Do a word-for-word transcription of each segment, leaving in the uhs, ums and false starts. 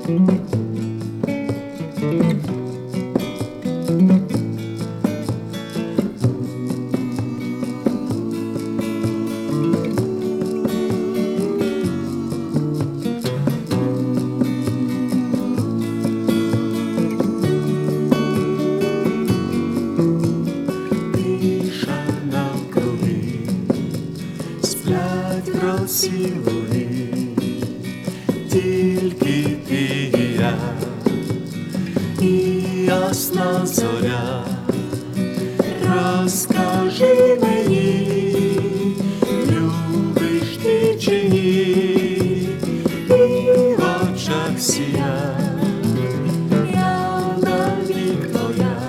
Красі луги, тільки ти і я, і ясна зоря. Розкажи мені, любиш ти чи ні, і в очах сія, я навік твоя.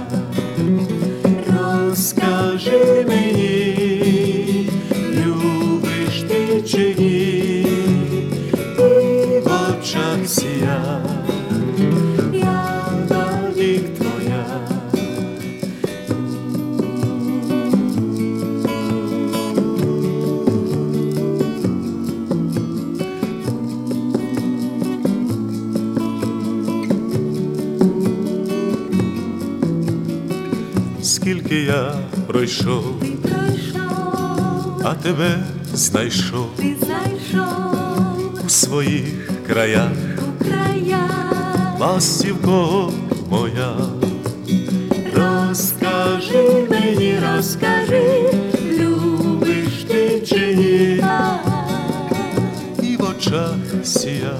Розкажи мені, любиш ти чи ні, і в очах сія, я навік твоя. Скільки я пройшов, Ти пройшов, а тебе знайшов ти знайшов у своїх краях, у краях. ластівко моя. Розкажи мені, розкажи, любиш ти чи ні, І в очах сія,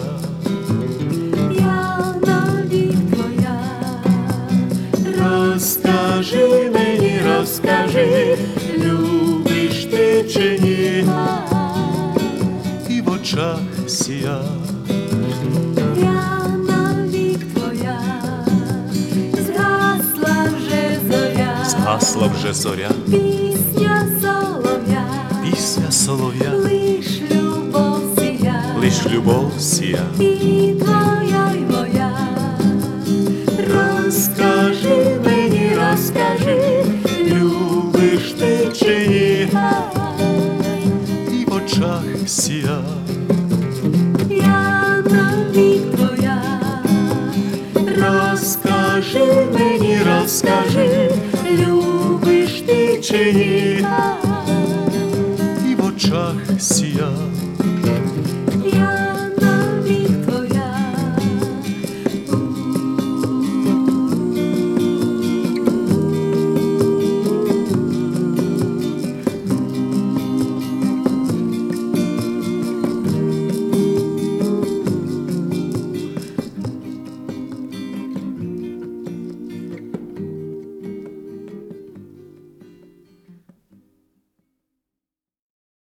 я навік твоя. Розкажи мені, розкажи, любиш ти чи ні, і в очах сія, я навік твоя. Згасла вже зоря, згасла вже зоря, пісня солов'я, пісня солов'я, лиш любов сія, лиш любов сія. і твоя, й моя. Розкажи мені, розкажи, Любиш ти чи ні, і в очах сія, я навік твоя. Розкажи мені, розкажи, любиш ти чи ні, і в очах сія.